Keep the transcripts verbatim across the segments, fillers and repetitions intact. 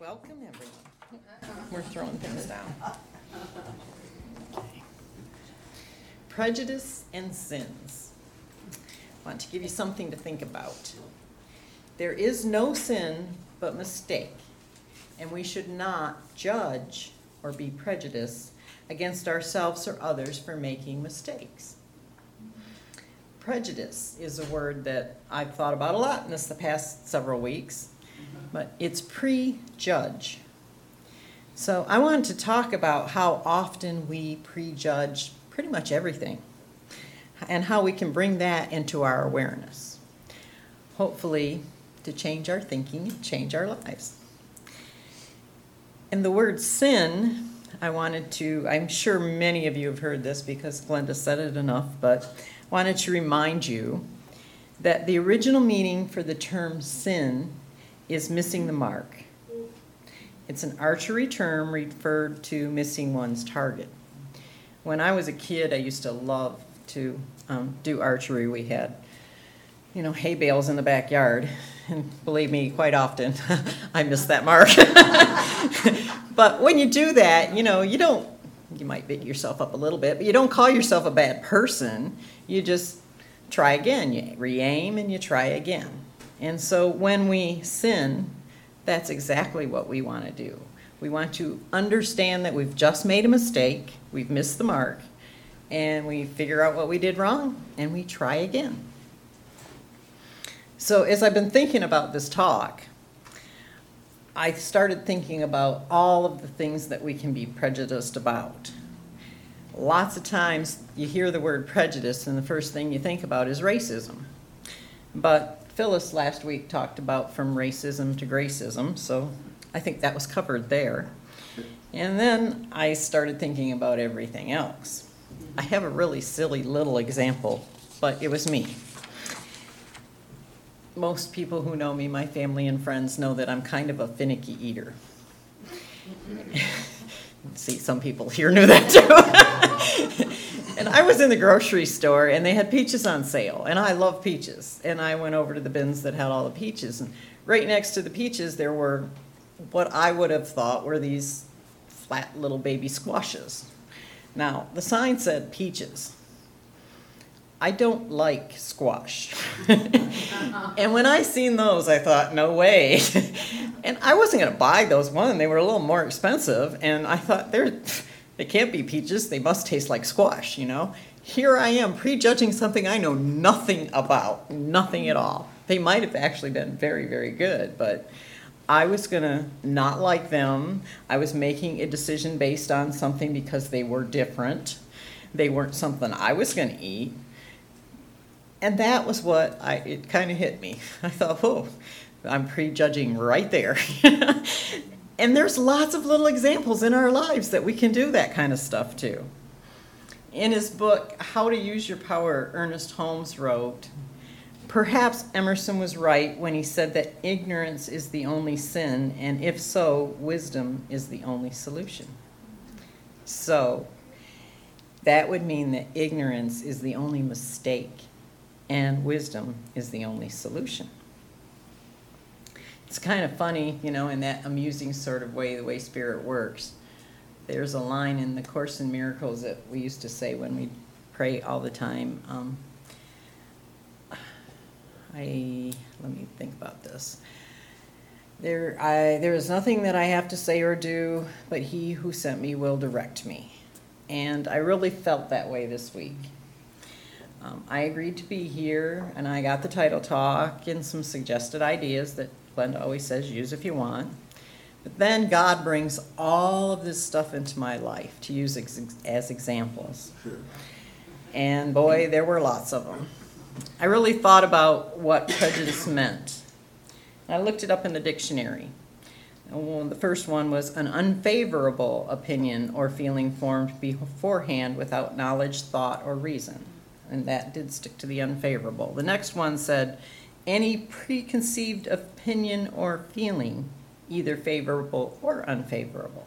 Welcome, everyone. We're throwing things down. Okay. Prejudice and sins. I want to give you something to think about. There is no sin but mistake, and we should not judge or be prejudiced against ourselves or others for making mistakes. Prejudice is a word that I've thought about a lot in this the past several weeks, but it's prejudge. So I wanted to talk about how often we prejudge pretty much everything and how we can bring that into our awareness, hopefully to change our thinking, change our lives. And the word sin, I wanted to, I'm sure many of you have heard this because Glenda said it enough, but I wanted to remind you that the original meaning for the term sin is missing the mark. It's an archery term referred to missing one's target. When I was a kid, I used to love to um, do archery. We had, you know, hay bales in the backyard, and believe me, quite often I missed that mark. But when you do that, you know, you don't, you might beat yourself up a little bit, but you don't call yourself a bad person. You just try again. You re-aim and you try again. And so when we sin, that's exactly what we want to do. We want to understand that we've just made a mistake, we've missed the mark, and we figure out what we did wrong, and we try again. So as I've been thinking about this talk, I started thinking about all of the things that we can be prejudiced about. Lots of times you hear the word prejudice, and the first thing you think about is racism. But Phyllis last week talked about from racism to gracism, so I think that was covered there. And then I started thinking about everything else. I have a really silly little example, but it was me. Most people who know me, my family and friends, know that I'm kind of a finicky eater. See, some people here knew that too. And I was in the grocery store, and they had peaches on sale, and I love peaches. And I went over to the bins that had all the peaches, and right next to the peaches there were what I would have thought were these flat little baby squashes. Now, the sign said peaches. I don't like squash. And when I seen those, I thought, no way. And I wasn't going to buy those. One, they were a little more expensive, and I thought, they're, they can't be peaches. They must taste like squash, you know. Here I am prejudging something I know nothing about, nothing at all. They might have actually been very, very good, but I was going to not like them. I was making a decision based on something because they were different. They weren't something I was going to eat. And that was what I, it kind of hit me. I thought, oh, I'm prejudging right there. And there's lots of little examples in our lives that we can do that kind of stuff too. In his book, How to Use Your Power, Ernest Holmes wrote, perhaps Emerson was right when he said that ignorance is the only sin, and if so, wisdom is the only solution. So that would mean that ignorance is the only mistake, and wisdom is the only solution. It's kind of funny, you know, in that amusing sort of way, the way Spirit works. There's a line in the Course in Miracles that we used to say when we pray all the time. Um, I let me think about this. There, I there is nothing that I have to say or do, but He who sent me will direct me. And I really felt that way this week. Um, I agreed to be here, and I got the title talk and some suggested ideas that Glenda always says, use if you want. But then God brings all of this stuff into my life to use ex- as examples. Sure. And boy, there were lots of them. I really thought about what prejudice meant. I looked it up in the dictionary. And the first one was an unfavorable opinion or feeling formed beforehand without knowledge, thought, or reason. And that did stick to the unfavorable. The next one said, any preconceived opinion or feeling, either favorable or unfavorable.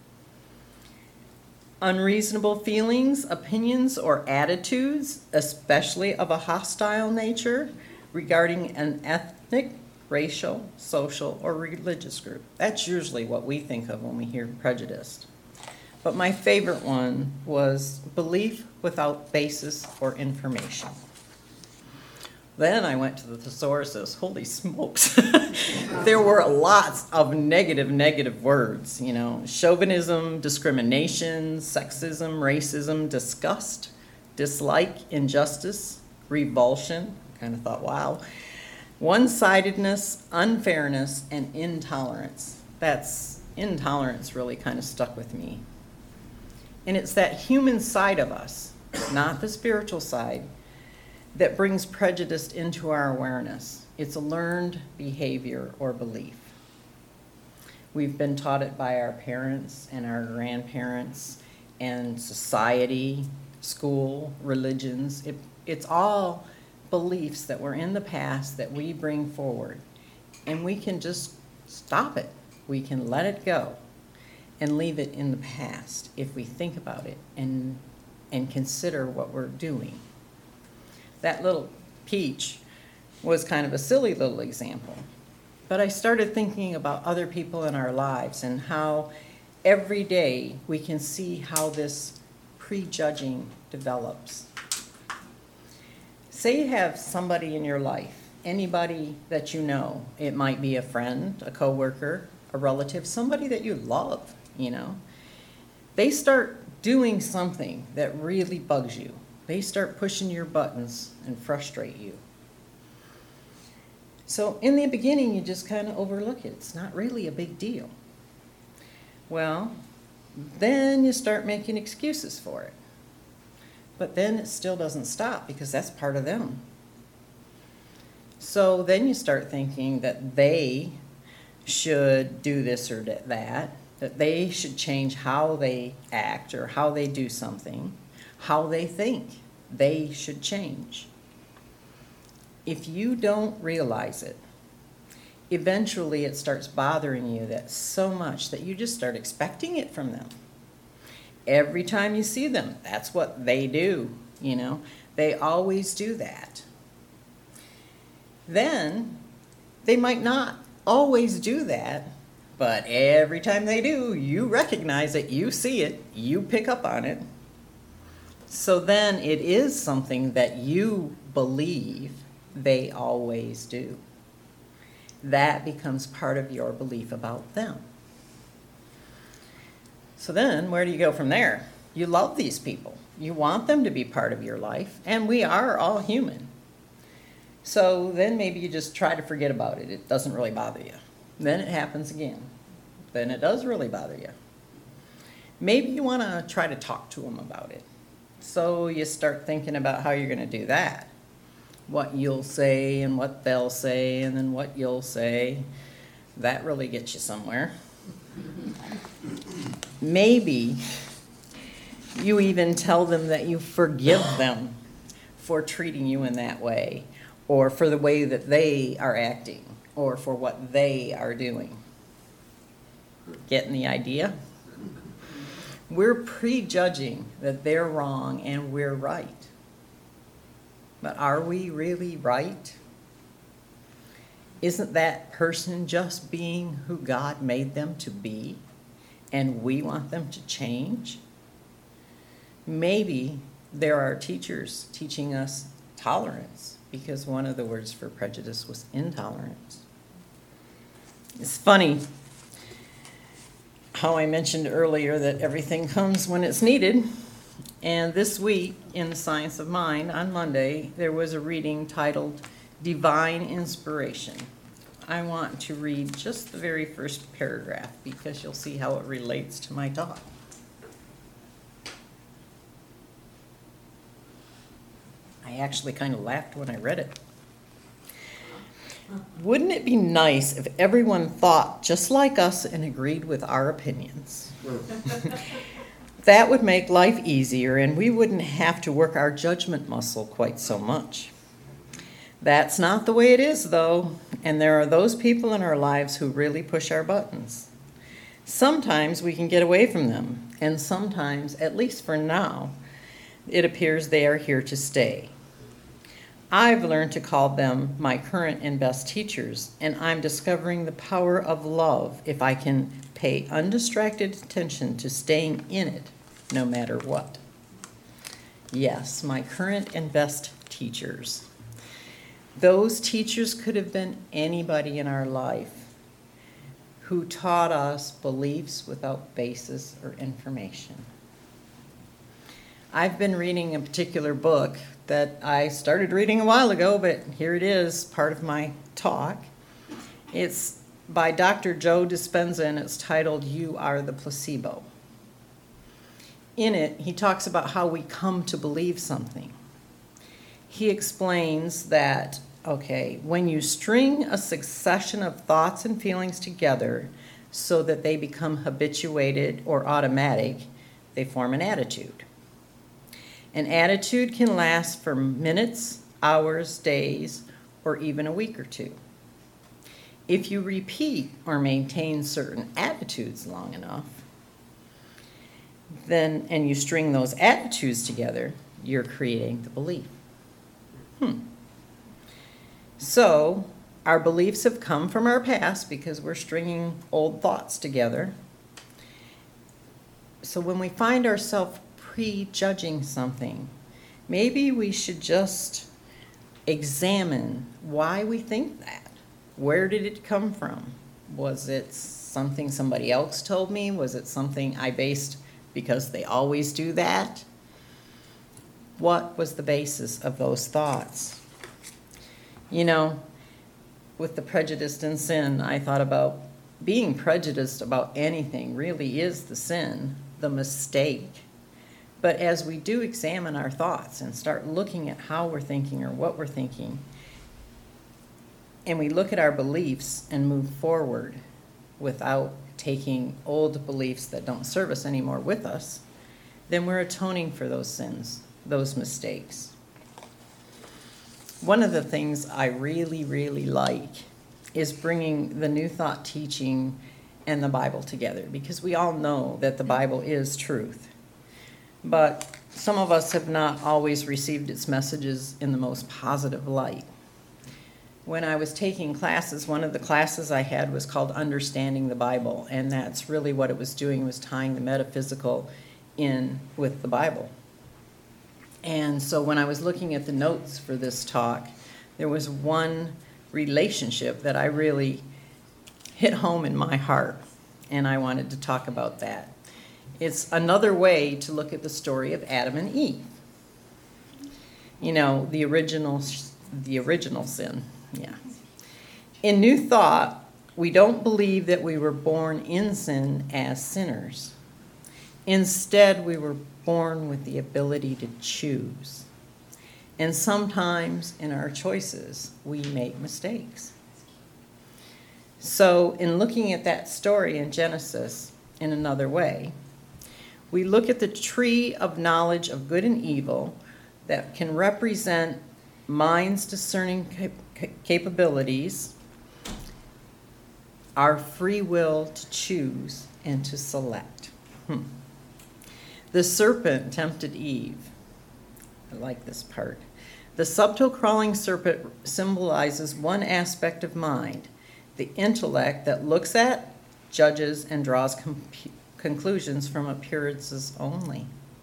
Unreasonable feelings, opinions, or attitudes, especially of a hostile nature, regarding an ethnic, racial, social, or religious group. That's usually what we think of when we hear prejudice. But my favorite one was belief without basis or information. Then I went to the thesauruses. Holy smokes. There were lots of negative, negative words, you know, chauvinism, discrimination, sexism, racism, disgust, dislike, injustice, revulsion. I kind of thought, wow. One-sidedness, unfairness, and intolerance. That's, intolerance really kind of stuck with me. And it's that human side of us, not the spiritual side, that brings prejudice into our awareness. It's a learned behavior or belief. We've been taught it by our parents and our grandparents and society, school, religions. It, it's all beliefs that were in the past that we bring forward. And we can just stop it. We can let it go and leave it in the past if we think about it and, and consider what we're doing. That little peach was kind of a silly little example. But I started thinking about other people in our lives and how every day we can see how this prejudging develops. Say you have somebody in your life, anybody that you know. It might be a friend, a coworker, a relative, somebody that you love, you know. They start doing something that really bugs you. They start pushing your buttons and frustrate you. So in the beginning, you just kind of overlook it. It's not really a big deal. Well, then you start making excuses for it. But then it still doesn't stop because that's part of them. So then you start thinking that they should do this or that, that they should change how they act or how they do something. How they think they should change. If you don't realize it, eventually it starts bothering you that so much that you just start expecting it from them. Every time you see them, that's what they do, you know. They always do that. Then they might not always do that, but every time they do, you recognize it, you see it, you pick up on it. So then it is something that you believe they always do. That becomes part of your belief about them. So then where do you go from there? You love these people. You want them to be part of your life, and we are all human. So then maybe you just try to forget about it. It doesn't really bother you. Then it happens again. Then it does really bother you. Maybe you want to try to talk to them about it. So you start thinking about how you're going to do that. What you'll say and what they'll say and then what you'll say. That really gets you somewhere. Maybe you even tell them that you forgive them for treating you in that way, or for the way that they are acting, or for what they are doing. Getting the idea? We're prejudging that they're wrong and we're right. But are we really right? Isn't that person just being who God made them to be, and we want them to change? Maybe there are teachers teaching us tolerance, because one of the words for prejudice was intolerance. It's funny how I mentioned earlier that everything comes when it's needed. And this week in Science of Mind, on Monday, there was a reading titled Divine Inspiration. I want to read just the very first paragraph because you'll see how it relates to my talk. I actually kind of laughed when I read it. Wouldn't it be nice if everyone thought just like us and agreed with our opinions? That would make life easier, and we wouldn't have to work our judgment muscle quite so much. That's not the way it is, though, and there are those people in our lives who really push our buttons. Sometimes we can get away from them, and sometimes, at least for now, it appears they are here to stay. I've learned to call them my current and best teachers, and I'm discovering the power of love if I can pay undistracted attention to staying in it, no matter what. Yes, my current and best teachers. Those teachers could have been anybody in our life who taught us beliefs without basis or information. I've been reading a particular book that I started reading a while ago, but here it is, part of my talk. It's by Doctor Joe Dispenza, and it's titled, You Are the Placebo. In it, he talks about how we come to believe something. He explains that, okay, when you string a succession of thoughts and feelings together so that they become habituated or automatic, they form an attitude. An attitude can last for minutes, hours, days, or even a week or two. If you repeat or maintain certain attitudes long enough, then, and you string those attitudes together, you're creating the belief. Hmm. So, our beliefs have come from our past because we're stringing old thoughts together. So when we find ourselves prejudging something, maybe we should just examine why we think that. Where did it come from? Was it something somebody else told me? Was it something I based because they always do that? What was the basis of those thoughts? You know, with the prejudiced and sin, I thought about being prejudiced about anything really is the sin, the mistake. But as we do examine our thoughts and start looking at how we're thinking or what we're thinking, and we look at our beliefs and move forward without taking old beliefs that don't serve us anymore with us, then we're atoning for those sins, those mistakes. One of the things I really, really like is bringing the New Thought teaching and the Bible together, because we all know that the Bible is truth. But some of us have not always received its messages in the most positive light. When I was taking classes, one of the classes I had was called Understanding the Bible, and that's really what it was doing, was tying the metaphysical in with the Bible. And so when I was looking at the notes for this talk, there was one relationship that I really hit home in my heart, and I wanted to talk about that. It's another way to look at the story of Adam and Eve. You know, the original, the original sin, yeah. In New Thought, we don't believe that we were born in sin as sinners. Instead, we were born with the ability to choose. And sometimes in our choices, we make mistakes. So in looking at that story in Genesis in another way, we look at the tree of knowledge of good and evil that can represent mind's discerning cap- capabilities, our free will to choose and to select. Hmm. The serpent tempted Eve. I like this part. The subtle crawling serpent symbolizes one aspect of mind, the intellect that looks at, judges, and draws com- conclusions from appearances only.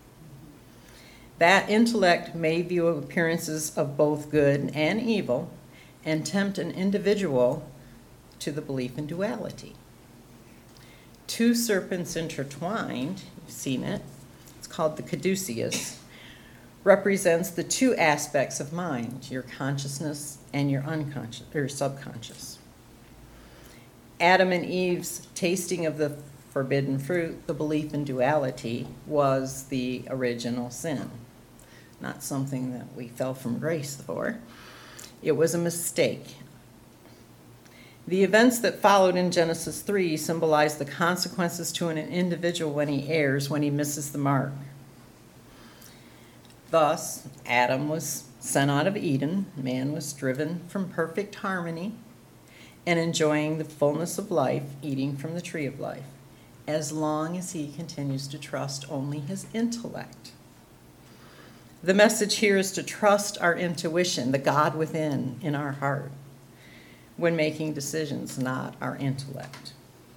That intellect may view appearances of both good and evil and tempt an individual to the belief in duality. Two serpents intertwined, you've seen it, it's called the caduceus, represents the two aspects of mind, your consciousness and your unconscious or subconscious. Adam and Eve's tasting of the forbidden fruit, the belief in duality, was the original sin. Not something that we fell from grace for. It was a mistake. The events that followed in Genesis three symbolize the consequences to an individual when he errs, when he misses the mark. Thus, Adam was sent out of Eden. Man was driven from perfect harmony and enjoying the fullness of life, eating from the tree of life, as long as he continues to trust only his intellect. The message here is to trust our intuition, the God within in our heart, when making decisions, not our intellect.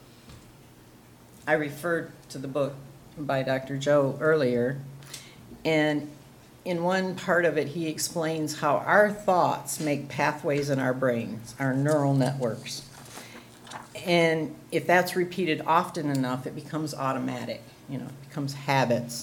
I referred to the book by Doctor Joe earlier, and in one part of it, he explains how our thoughts make pathways in our brains, our neural networks. And if that's repeated often enough, it becomes automatic, you know, it becomes habits.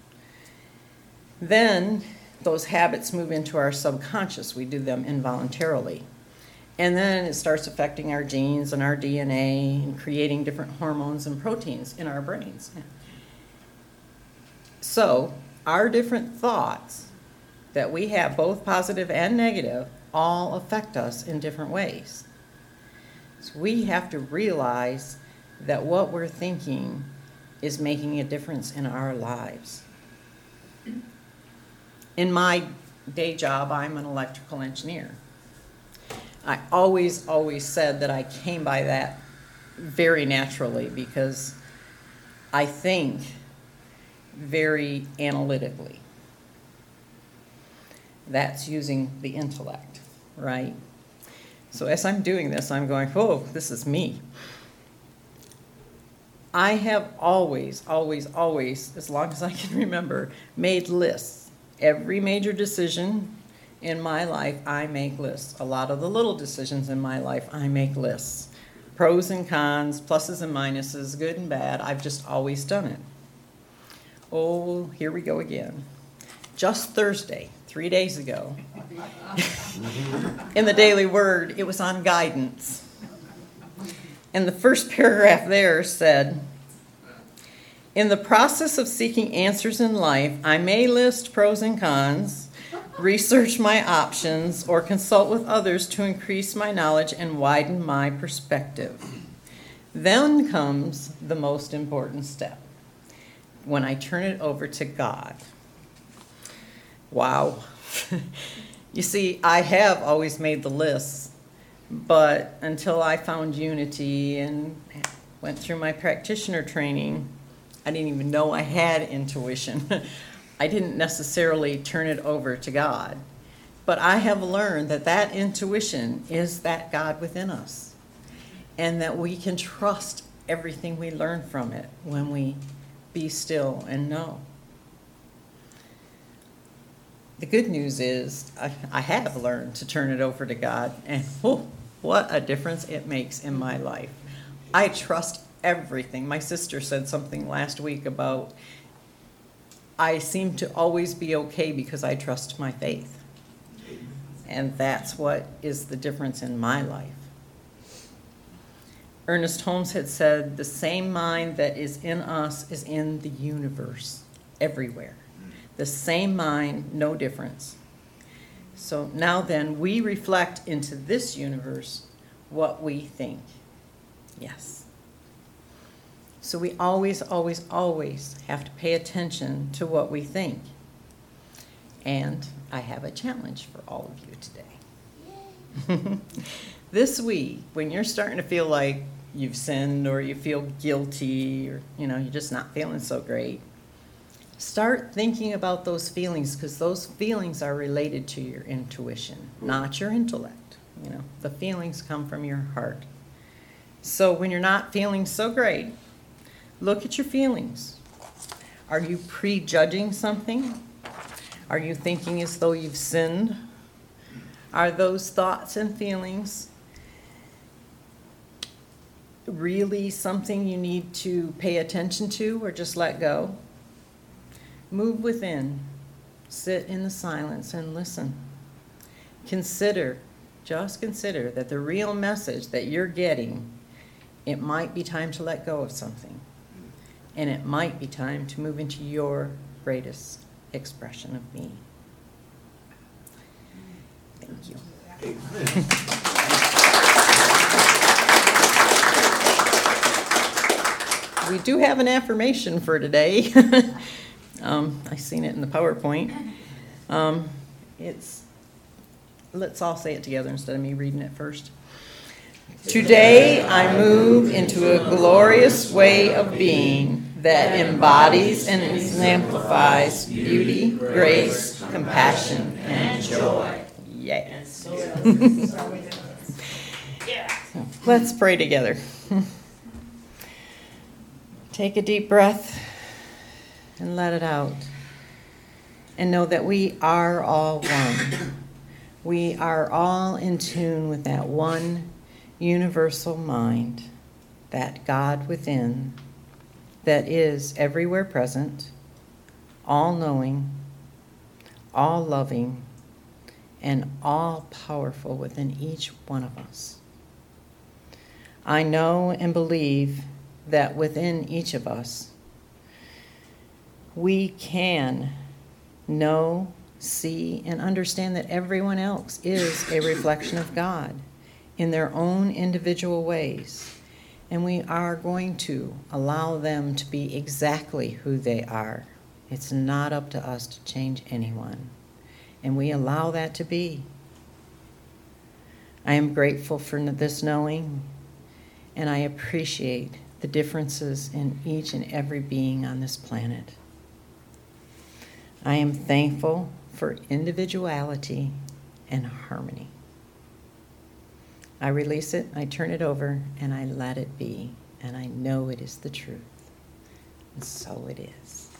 Then those habits move into our subconscious. We do them involuntarily. And then it starts affecting our genes and our D N A and creating different hormones and proteins in our brains. So our different thoughts that we have, both positive and negative, all affect us in different ways. So we have to realize that what we're thinking is making a difference in our lives. In my day job, I'm an electrical engineer. I always, always said that I came by that very naturally because I think very analytically. That's using the intellect, right? So as I'm doing this, I'm going, oh, this is me. I have always, always, always, as long as I can remember, made lists. Every major decision in my life, I make lists. A lot of the little decisions in my life, I make lists. Pros and cons, pluses and minuses, good and bad. I've just always done it. Oh, here we go again. Just Thursday, three days ago, in the Daily Word, it was on guidance. And the first paragraph there said, in the process of seeking answers in life, I may list pros and cons, research my options, or consult with others to increase my knowledge and widen my perspective. Then comes the most important step, when I turn it over to God. Wow. You see, I have always made the lists, but until I found unity and went through my practitioner training, I didn't even know I had intuition. I didn't necessarily turn it over to God. But I have learned that that intuition is that God within us, and that we can trust everything we learn from it when we be still and know. The good news is I, I have learned to turn it over to God, and oh, what a difference it makes in my life. I trust everything. My sister said something last week about I seem to always be okay because I trust my faith. And that's what is the difference in my life. Ernest Holmes had said, the same mind that is in us is in the universe, everywhere. The same mind, no difference. So now then, we reflect into this universe what we think. Yes. So we always, always, always have to pay attention to what we think. And I have a challenge for all of you today. This week, when you're starting to feel like you've sinned or you feel guilty or, you know, you're just not feeling so great, start thinking about those feelings, because those feelings are related to your intuition, not your intellect. You know, the feelings come from your heart. So when you're not feeling so great, look at your feelings. Are you prejudging something? Are you thinking as though you've sinned? Are those thoughts and feelings really something you need to pay attention to or just let go? Move within. Sit in the silence and listen. Consider, just consider that the real message that you're getting, it might be time to let go of something. And it might be time to move into your greatest expression of being. Thank you. We do have an affirmation for today. um, I seen it in the PowerPoint. Um, it's, let's all say it together instead of me reading it first. Today I move into a glorious way of being that embodies and exemplifies beauty, grace, compassion, and joy. Yes. Let's pray together. Take a deep breath and let it out. And know that we are all one. We are all in tune with that one universal mind, that God within, that is everywhere present, all-knowing, all-loving, and all-powerful within each one of us. I know and believe that within each of us, we can know, see, and understand that everyone else is a reflection of God in their own individual ways. And we are going to allow them to be exactly who they are. It's not up to us to change anyone. And we allow that to be. I am grateful for this knowing, and I appreciate the differences in each and every being on this planet. I am thankful for individuality and harmony. I release it, I turn it over, and I let it be. And I know it is the truth. And so it is.